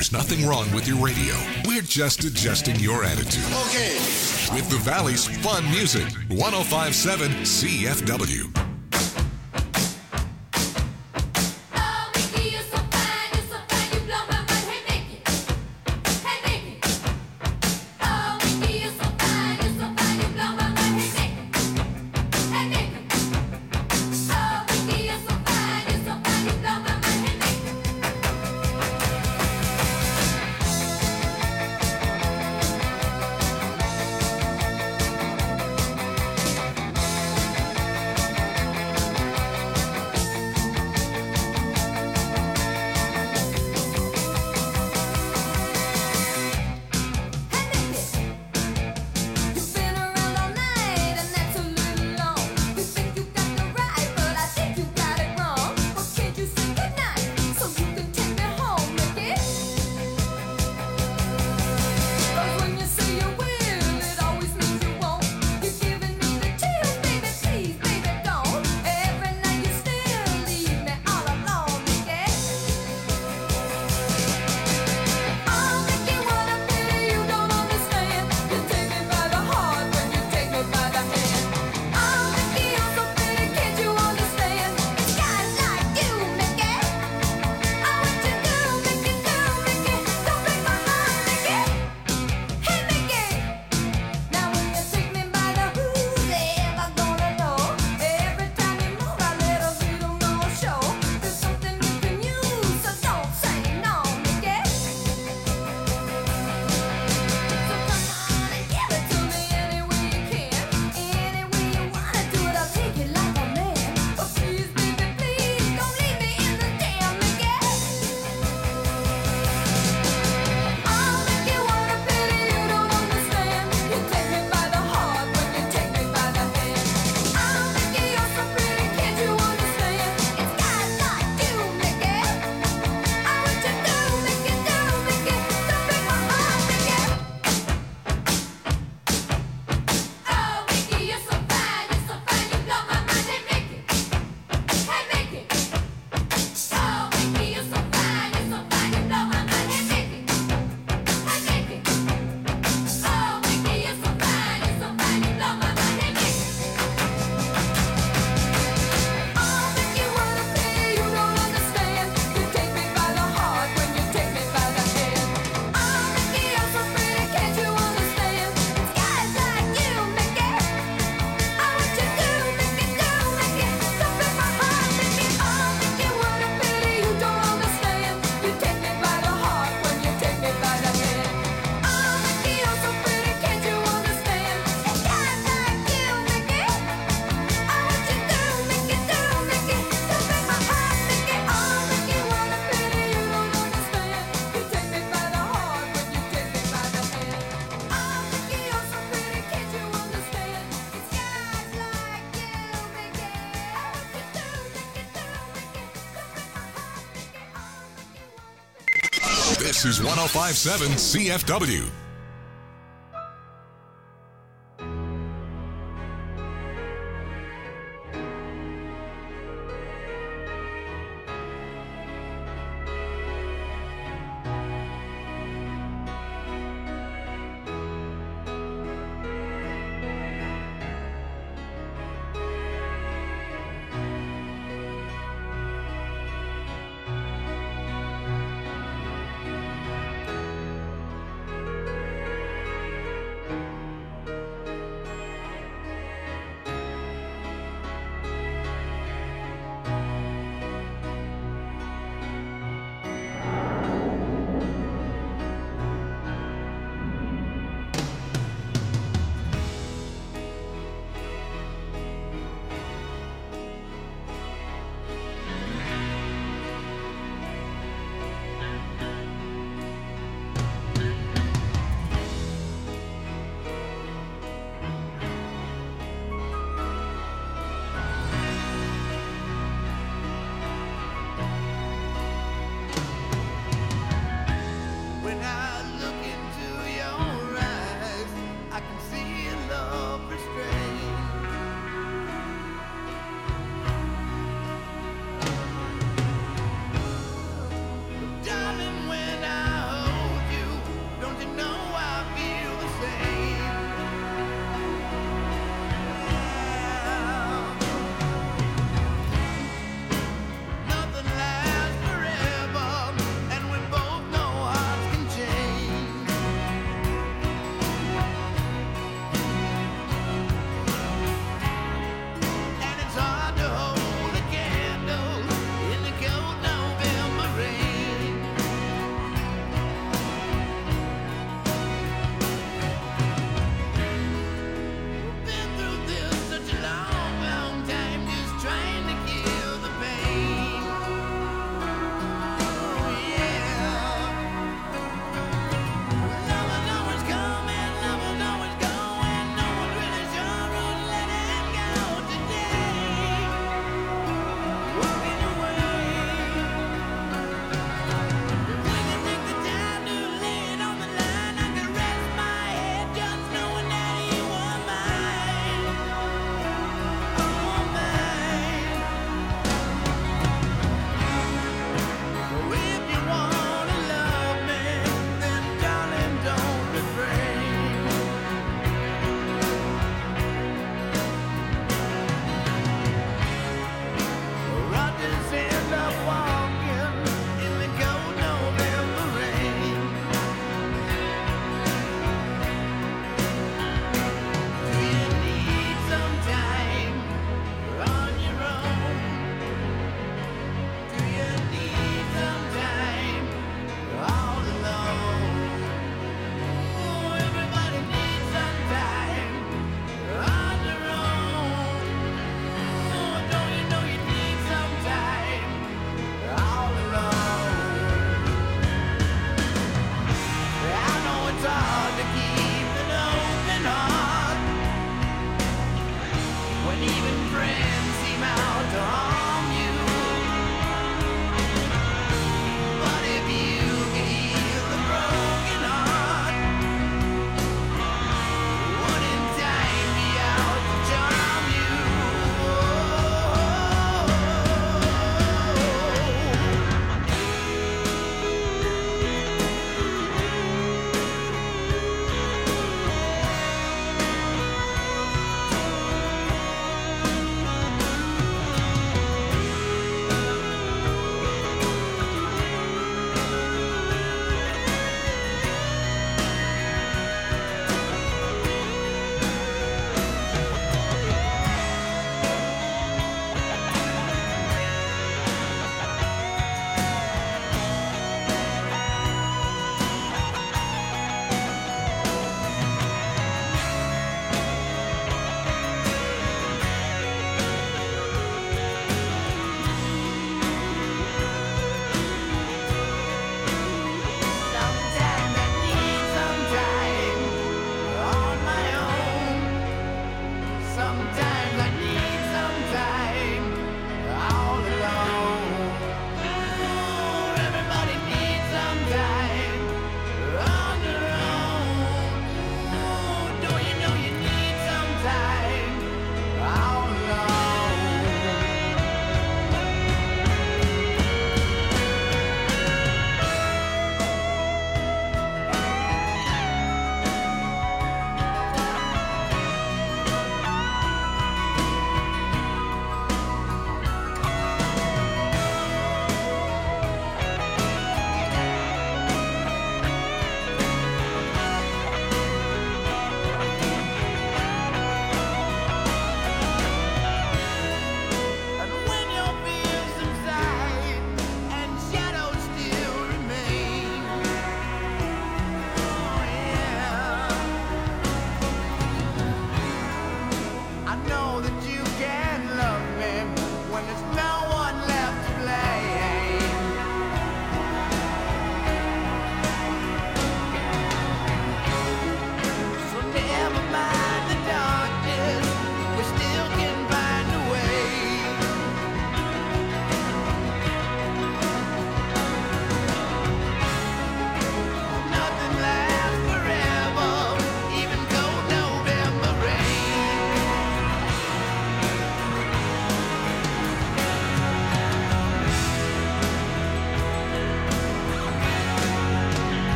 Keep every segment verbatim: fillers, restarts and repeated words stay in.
There's nothing wrong with your radio. We're just adjusting your attitude. Okay. With the Valley's fun music, one oh five point seven C F W. This is one oh five point seven C F W.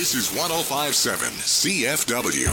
This is one oh five point seven C F W.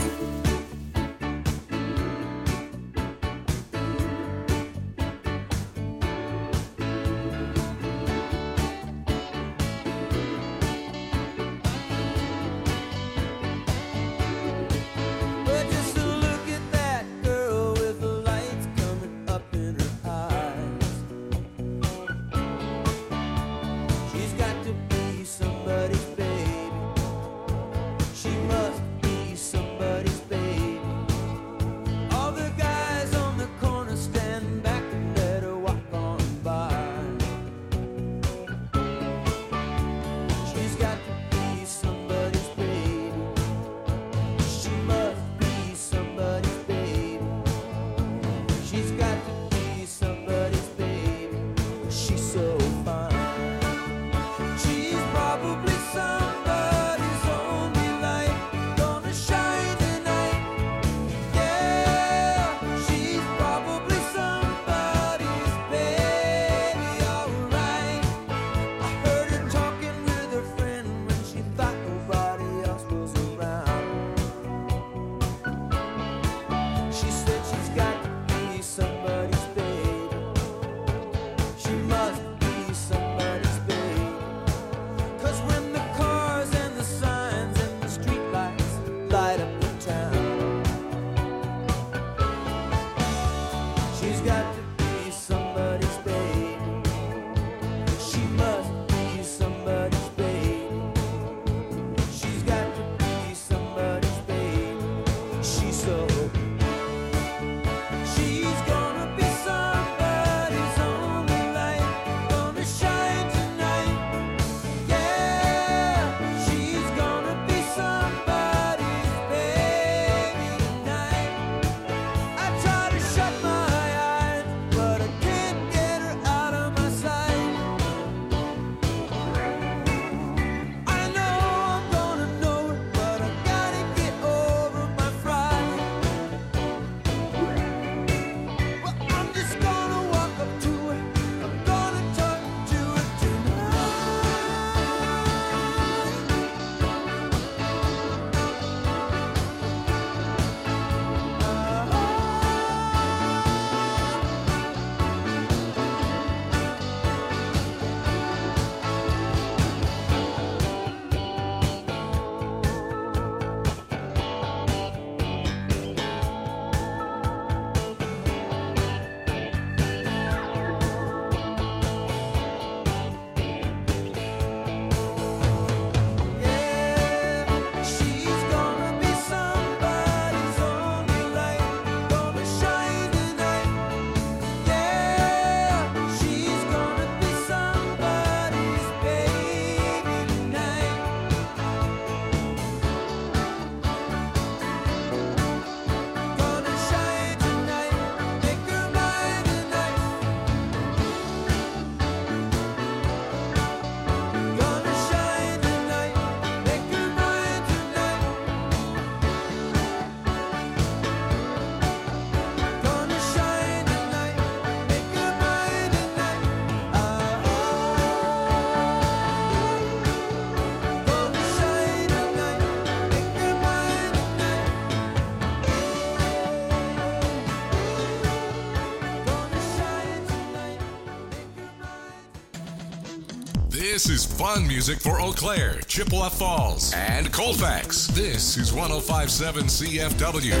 This is fun music for Eau Claire, Chippewa Falls, and Colfax. This is one oh five point seven C F W.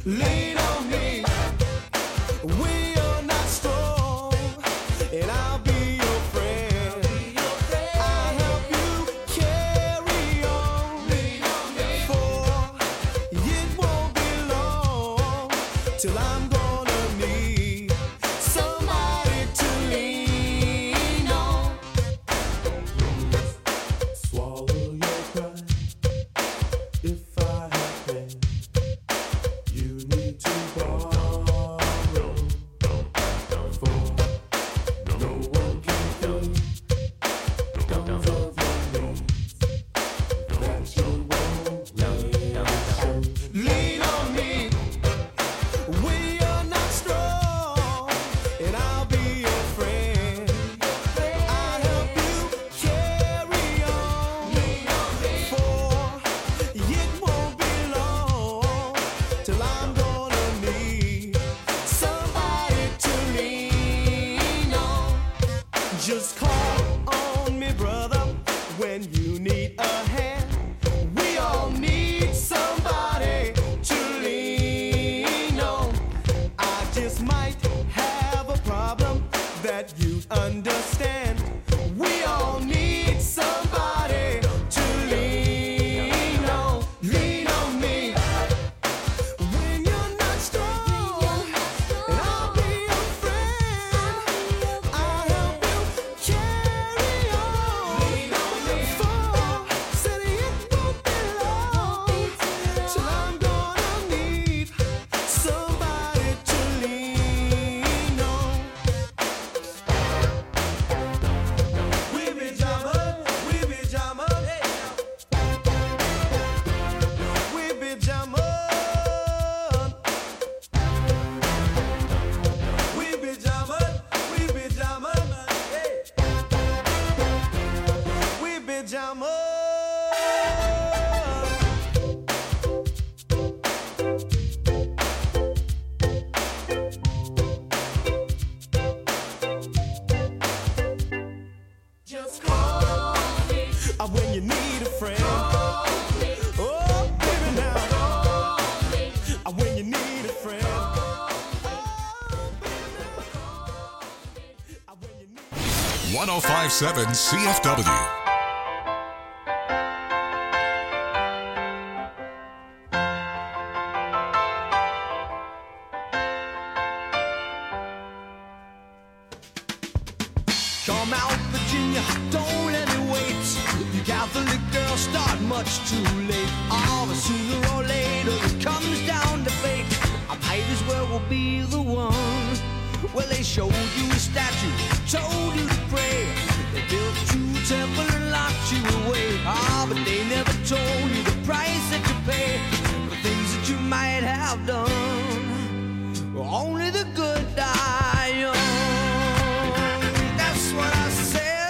Lean on me. We are not strong, and I'll be your friend. I'll help you carry on. For it won't be long till I'm gonna need somebody to lean on. Swallow your pride. If I have been, you need to borrow. For no one can fill guns of your needs that you won't let. Lean on me. We are not strong, and I'll be your friend. I'll help you carry on. For it won't be long till I'm gonna need somebody to lean on. Just call on me, brother, when you need a hand. We all need somebody to lean on. I just might have a problem that you understand. We all need somebody to lean on. Lean on me when you're not strong, and I'll be your friend. I'll help you carry on. Lean on me. For said it won't be long till I'm gonna need somebody to lean on. We be jamming, we be jamming, we be jamming, we be jamming, we be jamming, we be jamming. Just call me uh, when you need a friend. Oh, baby, now. Uh, when you need a friend. Oh, baby, now. Uh, when you need one oh five point seven C F W. Come out, Virginia, don't let it wait. You Catholic girls start much too late. Oh, but sooner or later it comes down to fate. I might as well will be the one. Well, they showed you a statue, told you to pray. They built you a temple and locked you away. Ah, but they never told you the price that you pay for things that you might have done. Only the good die young. That's what I said.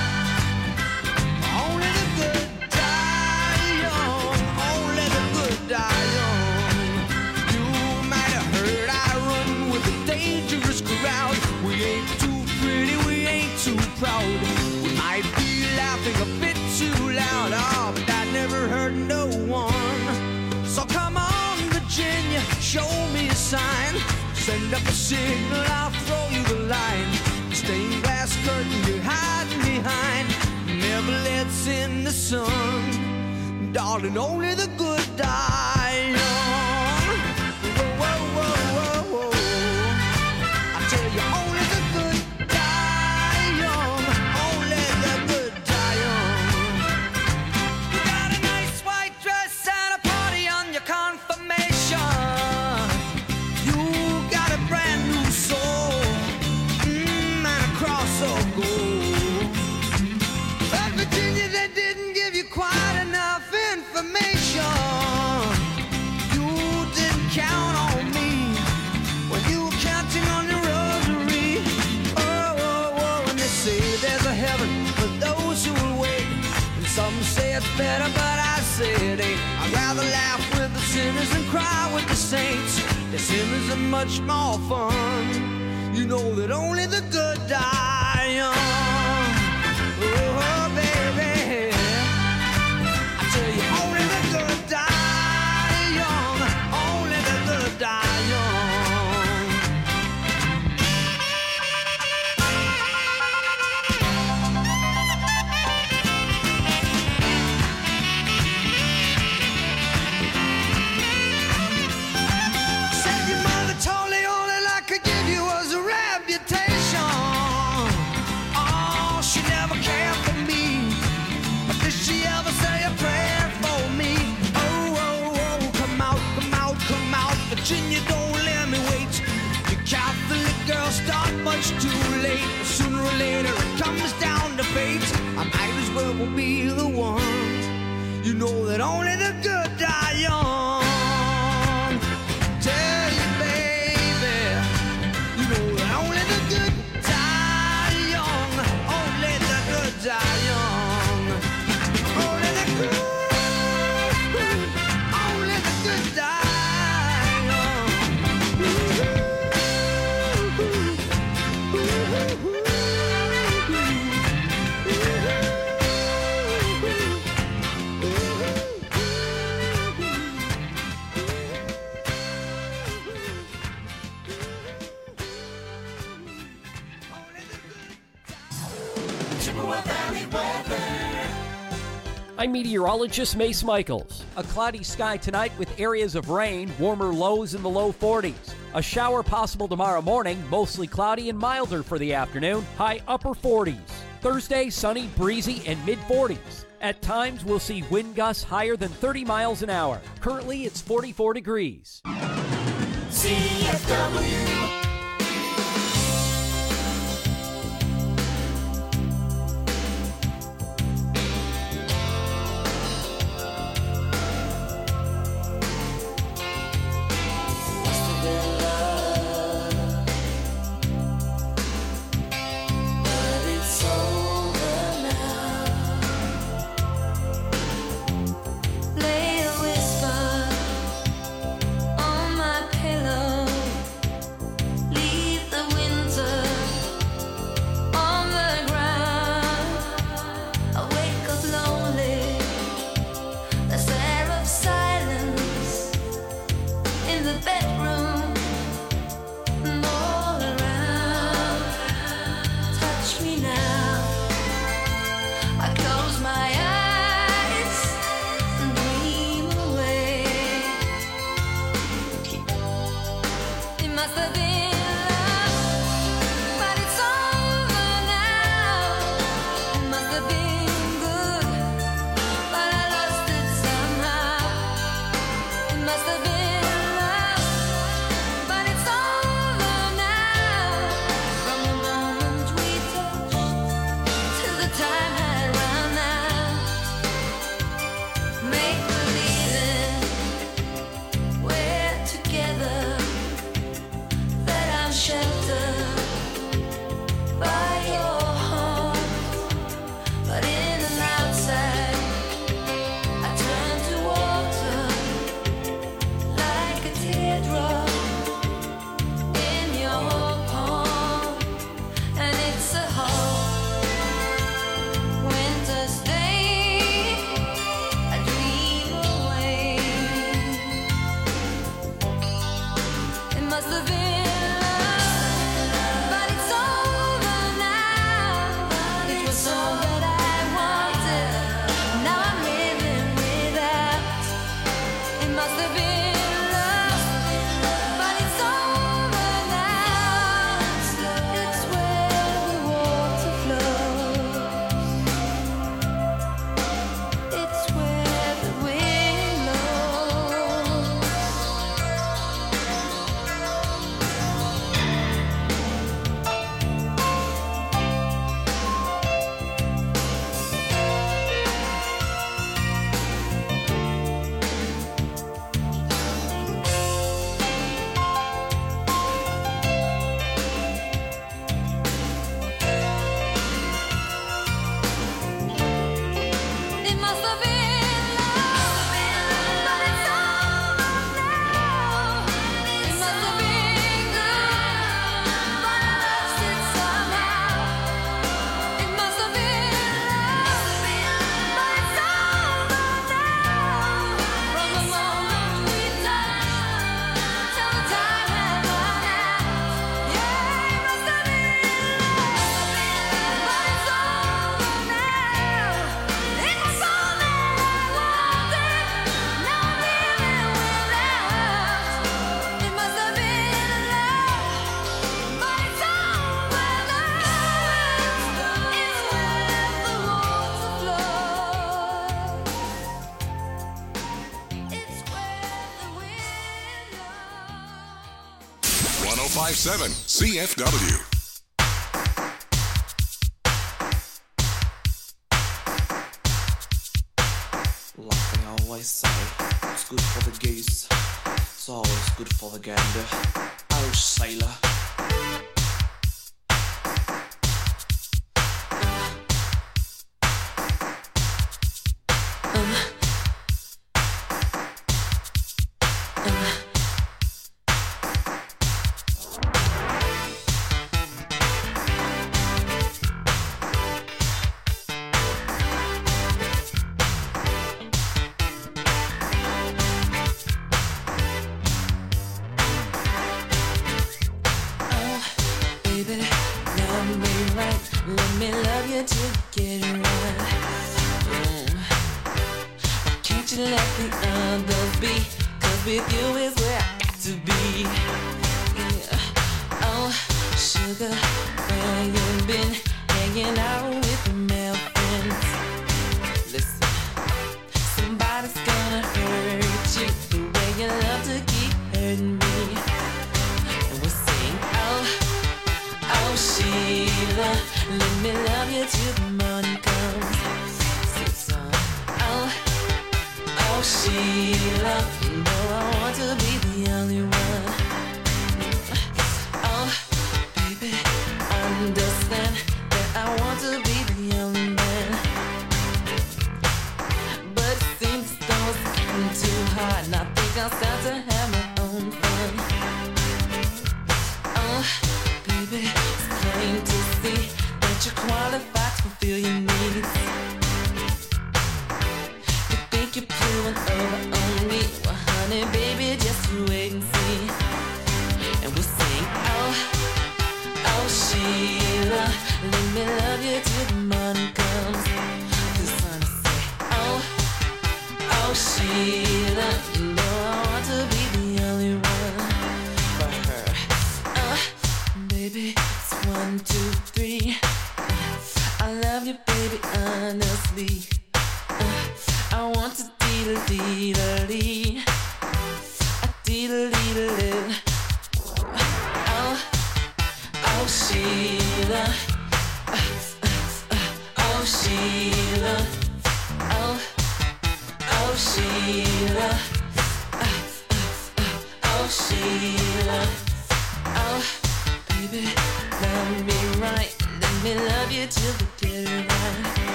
Only the good die young. Only the good die young. You might have heard I run with a dangerous crowd. We ain't too pretty, we ain't too proud. We might be laughing a bit too loud. Oh, but that never hurt no one. So come on, Virginia, show me a sign. Send up a signal, I'll throw you the line. Stained glass curtain you're hiding behind never lets in the sun. Darling, only the good die young. Whoa, whoa, whoa, whoa, whoa. I tell you, only the good die young. Only the good die young. You got a nice white dress and a party on your confirmation. You got a brand new soul, mm, and a cross of gold. But Virginia, they didn't give you quite enough information. You didn't count on me when you were counting on your rosary. Oh, oh, oh, and they say there's a heaven for those who will wait. And some say it's better, but I say it ain't. I'd rather laugh with the sinners and cry with the saints. The sinners are much more fun. You know that only the good die young. Oh, baby, I tell you, only the good die young. Only the good die later it comes down to fate, I might as well be the one. You know that only the good die young. Tell you, baby, you know that only the good die young. Only the good die young. Only the good, only the good die young. I'm meteorologist Mace Michaels. A cloudy sky tonight with areas of rain, warmer lows in the low forties. A shower possible tomorrow morning, mostly cloudy and milder for the afternoon, high upper forties. Thursday, sunny, breezy, and mid forties. At times, we'll see wind gusts higher than thirty miles an hour. Currently, it's forty-four degrees. C F W. one oh five point seven C F W. what's good for the geese, it's always good for the gander. Oh, sailor.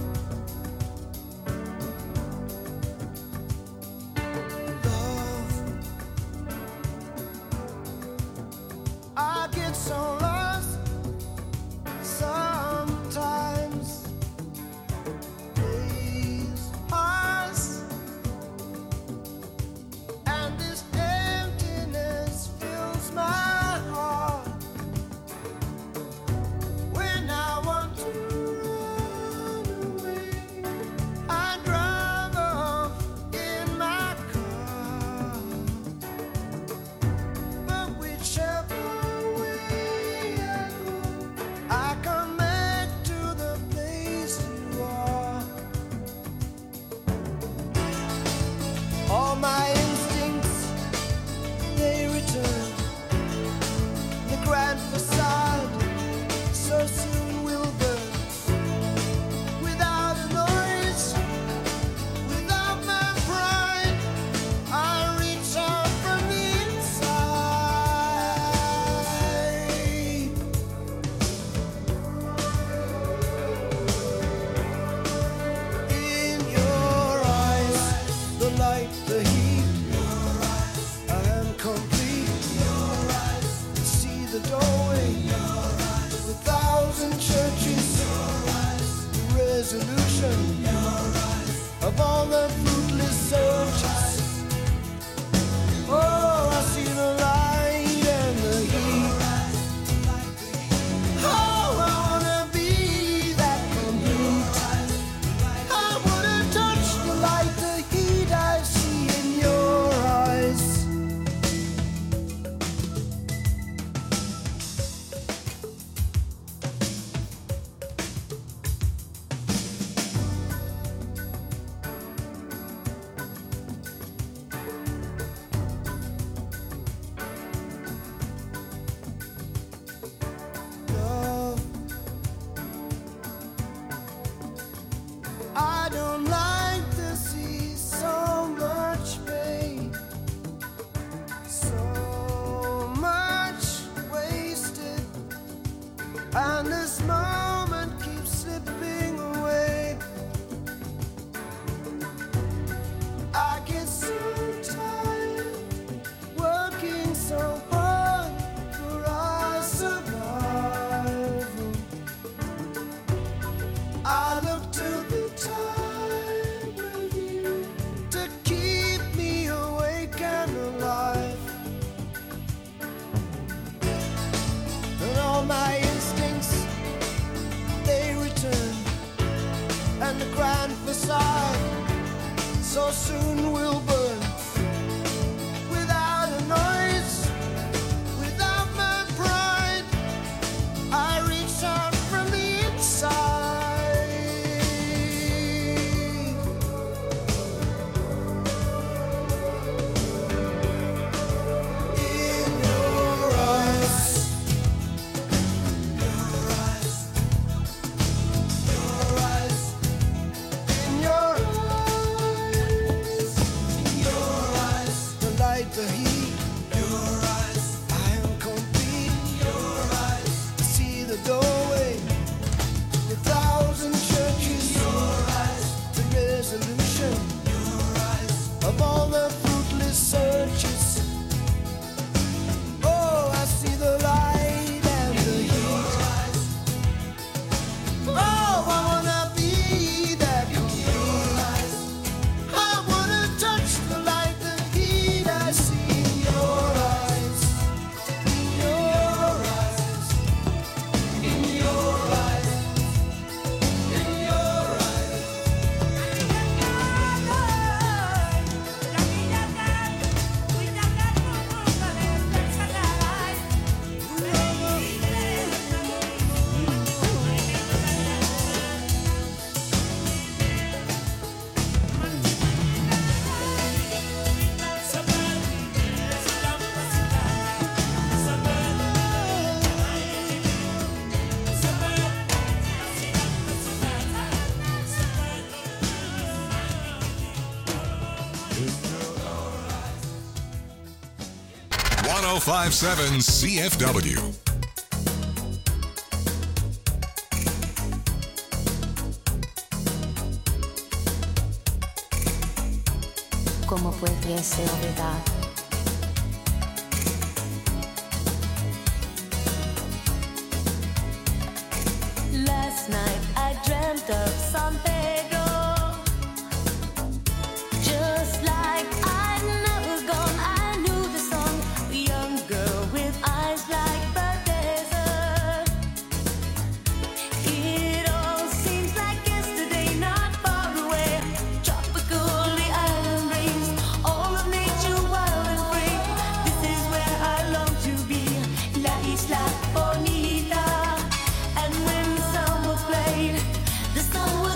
Love all my instincts, they return, and the grand facade so soon will burn. Without a noise, without my pride, I reach out from the inside. In your eyes, your eyes, your eyes, in your eyes, in your eyes, the light, the heat, your eyes, I am complete, your eyes, I see the doorway, the thousand churches, your eyes, the resolution, your eyes, of all the fruitless searches. Oh, I see the light and the heat. Oh, I wanna be that complete. I wanna touch the light, the heat I see in your eyes, in your eyes, in your eyes, in your eyes. one oh five point seven C F W. ¿Cómo pudiese olvidar? Last night I dreamt of San Pedro, just like I'd never gone. I knew the song, a young girl with eyes like the desert. It all seems like yesterday, not far away. Tropical, the island breeze, all of nature wild and free. This is where I long to be, La Isla Bonita. And when the song was played, the sun was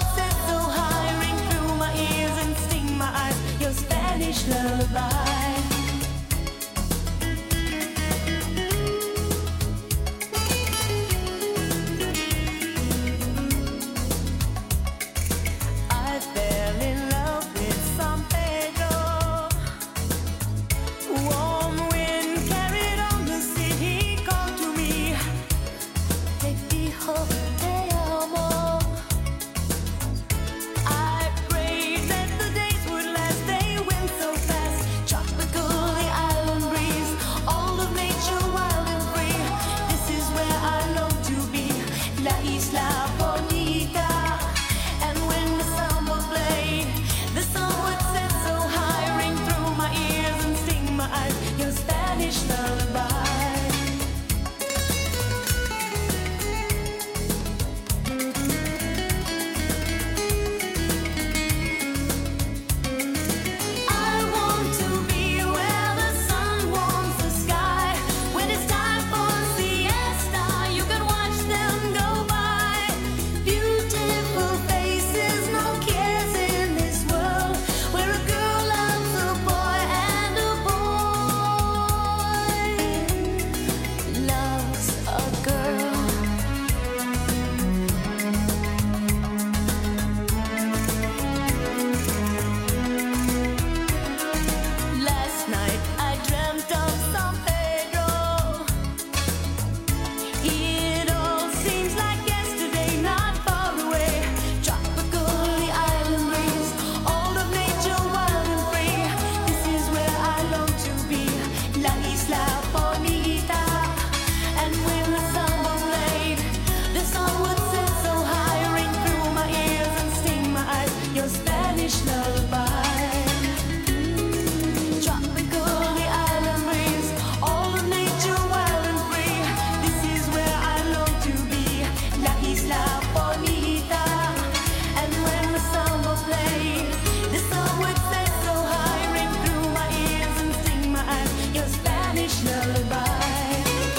lullaby.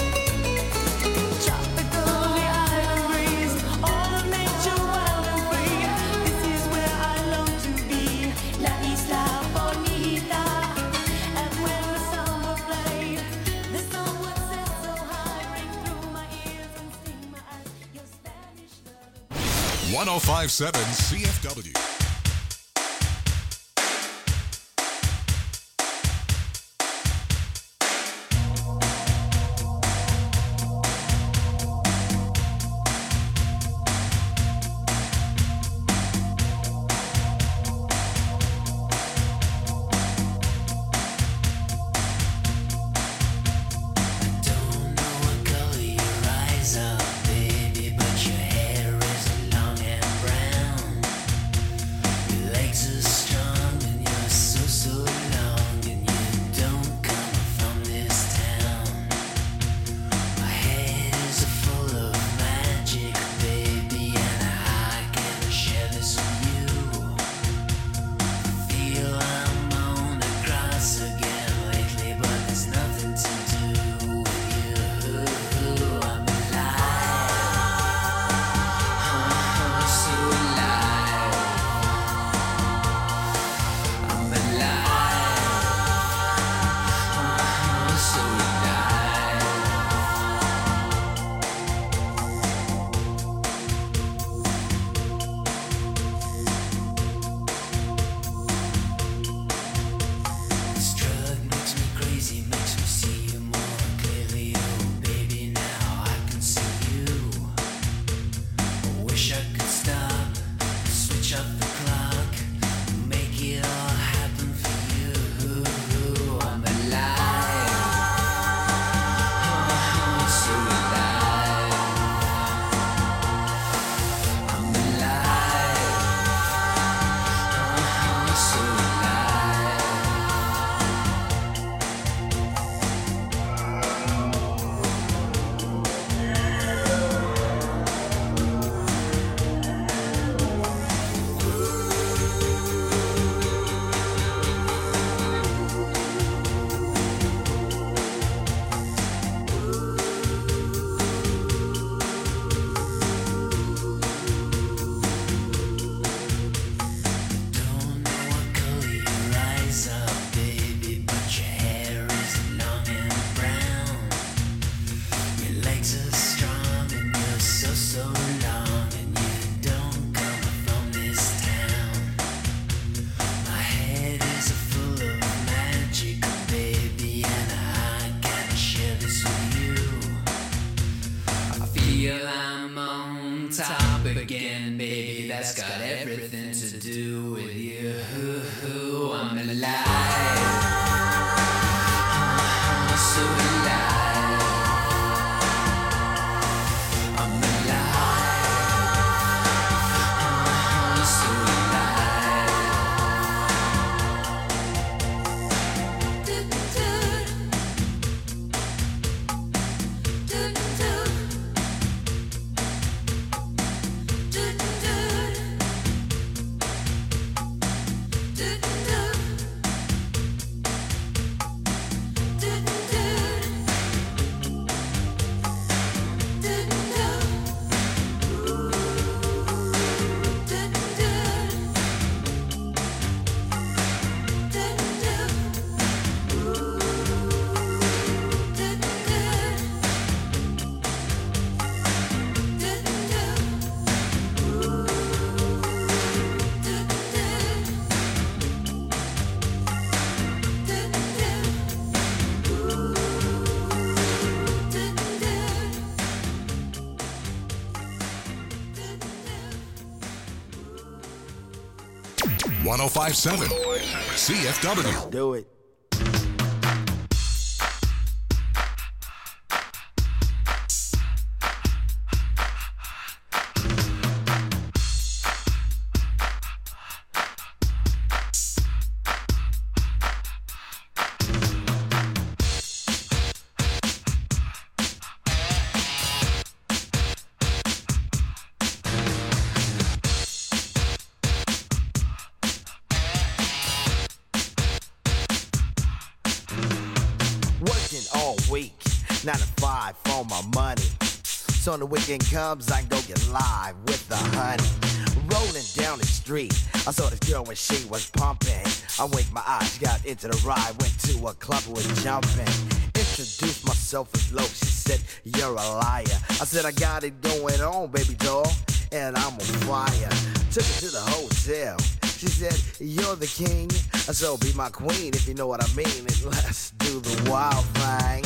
Tropical island breeze, all of nature wild and free. This is where I long to be, La Isla Bonita. And when the song will play, the song would set so high, ring through my ears and sting my eyes. Your Spanish lullaby. one oh five point seven C F W. Again, baby, that's got everything to do with you. I'm alive, I'm so alive. I'm alive, I'm so alive. Do do do do do. one oh five point seven C F W. Do it. week, nine to five for my money. So when the weekend comes, I can go get live with the honey. Rolling down the street, I saw this girl when she was pumping. I winked my eyes, got into the ride, went to a club and was jumping. Introduced myself as low, she said, you're a liar. I said, I got it going on, baby doll, and I'm on fire. Took her to the hotel, she said, you're the king, so be my queen if you know what I mean, and let's do the wild thing.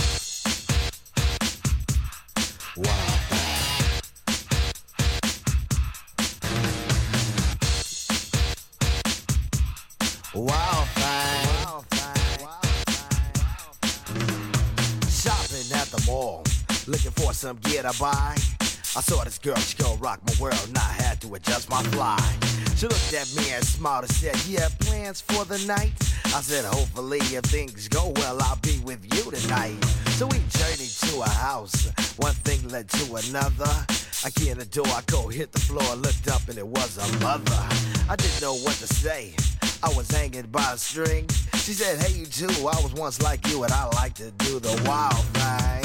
Wild thing. Wild thing. Wild thing. Shopping at the mall, looking for some gear to buy. I saw this girl, she gon' rock my world, and I had to adjust my fly. She looked at me and smiled and said, you have plans for the night? I said, hopefully if things go well, I'll be with you tonight. So we journeyed to a house, one thing led to another. I key in the door, I go hit the floor, looked up and it was a mother. I didn't know what to say, I was hanging by a string. She said, hey you too, I was once like you and I like to do the wild thing.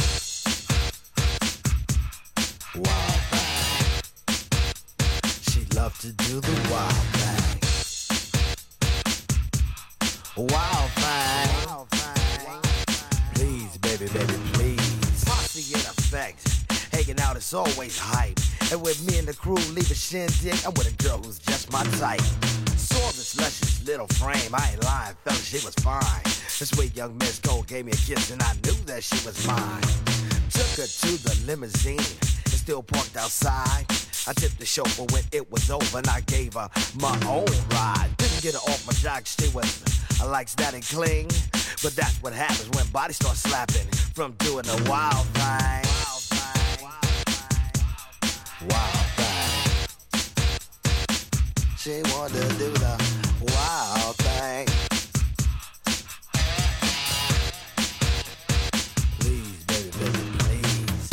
Wild thing. She loved to do the wild thing. Wild thing. Wild thing. Please, baby, baby, please. Posse in effect. Hanging out is always hype. And with me and the crew leave a shindig, I'm with a girl who's just my type. Saw this luscious little frame, I ain't lying, fella, she was fine. This sweet young Miss Gold gave me a kiss and I knew that she was mine. Took her to the limousine, it's still parked outside. I tipped the chauffeur when it was over and I gave her my own ride. Didn't get her off my jock, she was, I like static cling. But that's what happens when bodies start slapping from doing the wild thing. Wild thing. Wild thing. She wanted to do the wild thing. Please, baby, baby, please.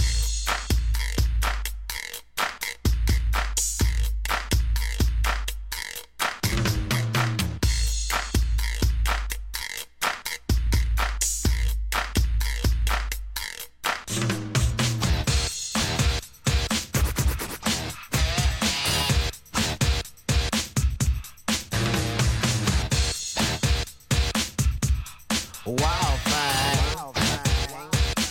Wild thing. Wild thing.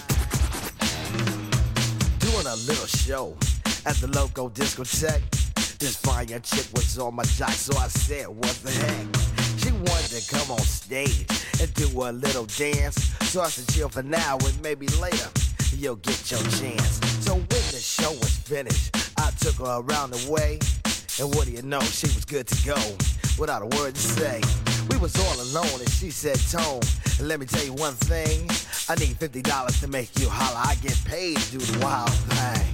Doing a little show at the local discotheque. This fine young chick was on my jock, so I said, what the heck? She wanted to come on stage and do a little dance. So I said, chill for now and maybe later you'll get your chance. So when the show was finished, I took her around the way. And what do you know, she was good to go without a word to say. We was all alone and she said, Tone, let me tell you one thing. I need fifty dollars to make you holler. I get paid to do the wild thing.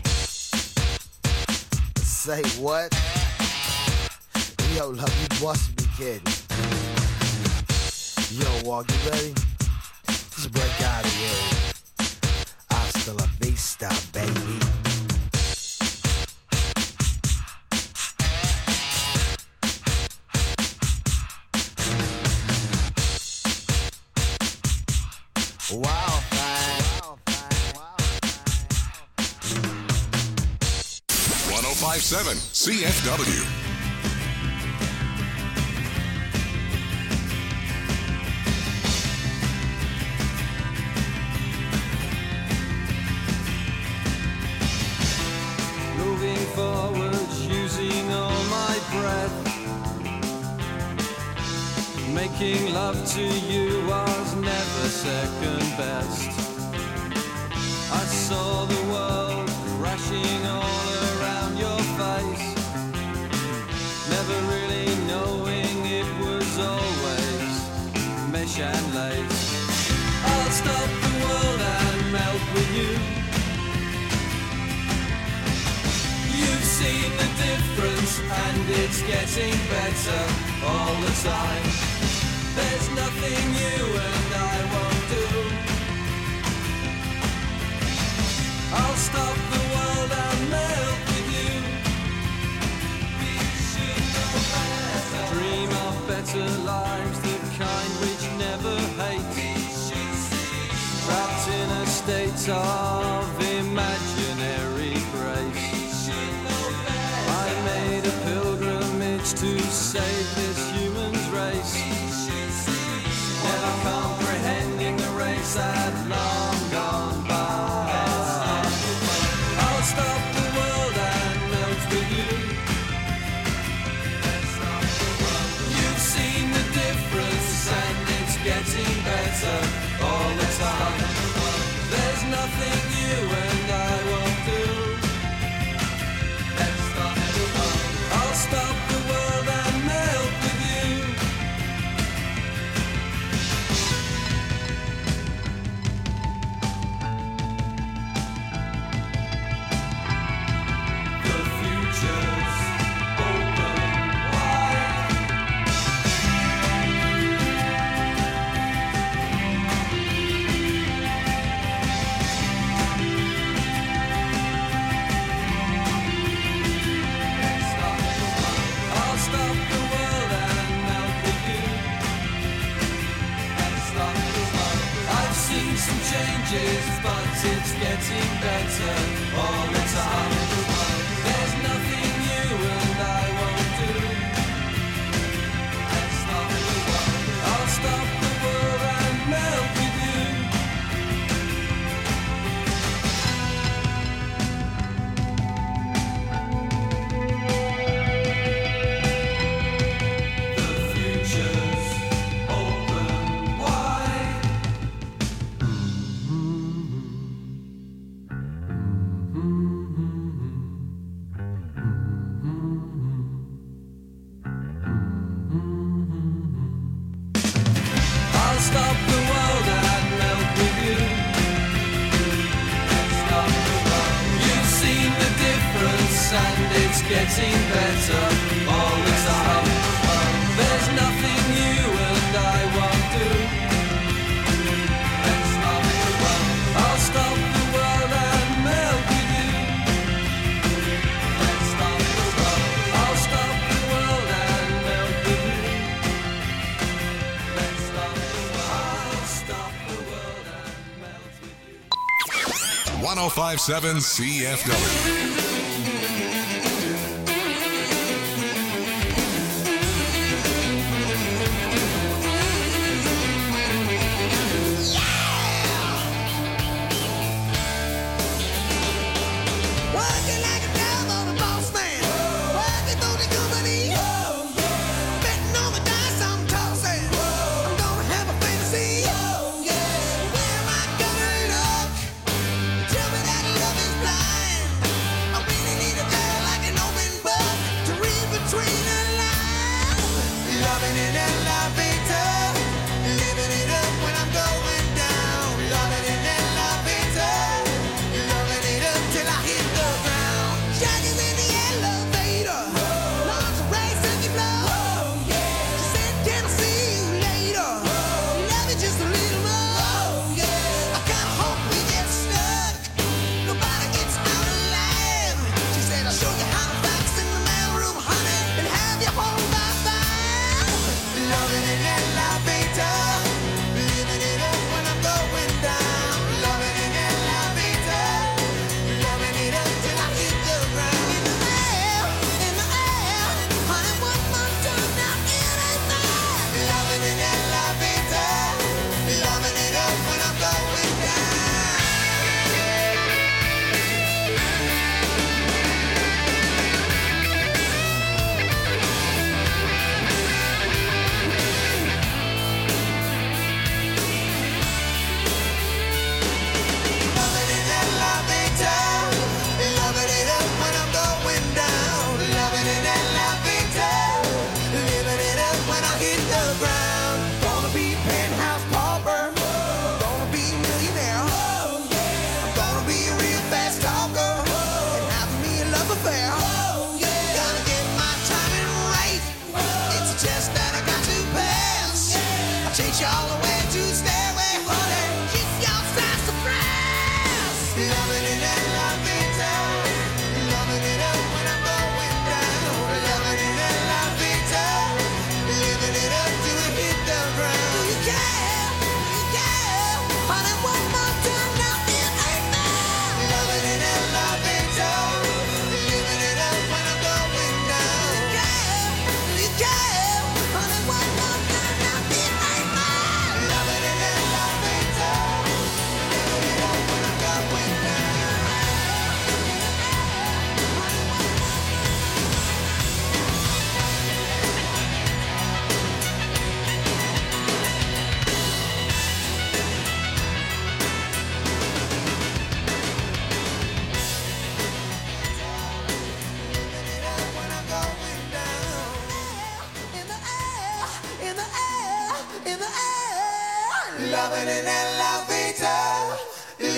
Say what? Yo, love, you must be kidding. Yo, Walk, you ready? Just break out of here. Hasta la vista, baby. Wild thing. one oh five point seven C F W. Moving forwards, using all my breath. Making love to you was never second best. I saw the world crashing all around your face, never really knowing it was always mesh and lace. I'll stop the world and melt with you. You've seen the difference and it's getting better all the time. There's nothing you and I won't do. I'll stop the world and melt with you. We should know better. Dream of better lives, the kind which never hate. Trapped in a state of imaginary grace. I made a pilgrimage to save this human's race, never comprehending the race had long gone by. I'll stop the world and melt with you. You've seen the difference and it's getting better all the time. There's nothing you and I won't do. Let's stop the world. I'll stop the world and melt with you. The future's open wide. I'll stop the world and melt with you. And stop the world. I've seen some changes, but it's getting better all the time. There's nothing you and I won't do. And stop the world. I'll stop the world and melt with you. The future's open wide. I'll stop the world and melt with you. And stop the world. You've seen the difference and it's getting better all the time. There's nothing you and I won't do. And stop the world. I'll stop the world and melt with you. And stop the world. I'll stop the world and melt with you. Let's stop the world. I'll stop the world and melt with you. one oh five point seven C F W. Working like a dog on a boss man. Working for the company. Betting on the dice I'm tossing. I'm gonna have a fantasy. Where am I gonna look? Tell me that love is blind. I really need a girl like an open book to read between the lines. Loving it and loving it. Living it up when I'm going down. Loving it and loving it. Loving it up till I hit the ground. Shagging in the elevator. Lungs race and you blow. She said, can I see you later? Love you just a little more. I kinda hope we get stuck. Nobody gets out alive. She said, I'll show you how to fax in the mailroom, honey, and have you home by five. Loving it and loving it. Living it up when I'm going down. Loving it and loving it. Loving it up till I hit the ground. In the air, in the air. Honey, one more time now, it ain't fair. Loving it and loving it. Loving it up when I'm going down. Loving it and loving it. Loving it up when I'm going down. Loving it and loving it. Living it up when I hit the ground. Gonna be penthouse pauper. Gonna be millionaire. I'm gonna be a real fast talker. And have me a love affair. Gotta get my timing right. It's a test that I got to pass. I'll chase you all the way to stairway, honey. Kiss your size surprise. Loving it and loving it. Loving it up when I'm going down. Loving it and loving it. Living it up till we hit the ground. Do you care? Do you care? Honey, one more time now.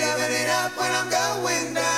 giving it up when I'm going down.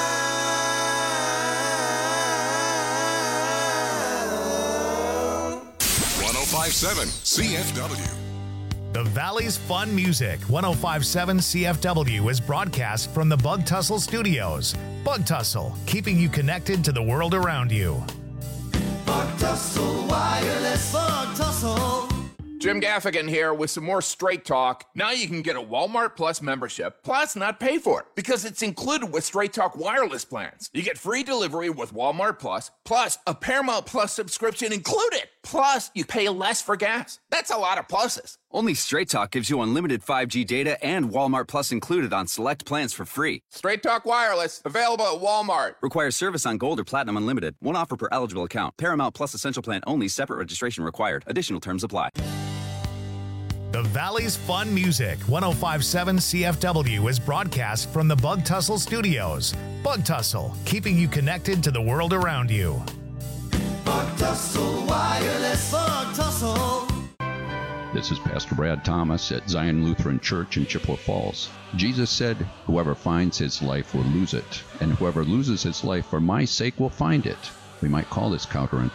one oh five point seven C F W. The Valley's Fun Music, one oh five point seven C F W, is broadcast from the Bug Tussle Studios. Bug Tussle, keeping you connected to the world around you. Bug Tussle Wireless. Bug Tussle. Jim Gaffigan here with some more Straight Talk. Now you can get a Walmart Plus membership, plus not pay for it, because it's included with Straight Talk wireless plans. You get free delivery with Walmart Plus, plus a Paramount Plus subscription included. Plus, you pay less for gas. That's a lot of pluses. Only Straight Talk gives you unlimited five G data and Walmart Plus included on select plans for free. Straight Talk Wireless, available at Walmart. Requires service on Gold or Platinum Unlimited. One offer per eligible account. Paramount Plus Essential Plan only. Separate registration required. Additional terms apply. The Valley's Fun Music, one oh five point seven C F W, is broadcast from the Bug Tussle Studios. Bug Tussle, keeping you connected to the world around you. Bug Tussle Wireless. Bug Tussle. This is Pastor Brad Thomas at Zion Lutheran Church in Chippewa Falls. Jesus said, "Whoever finds his life will lose it, and whoever loses his life for my sake will find it." We might call this counterintuitive.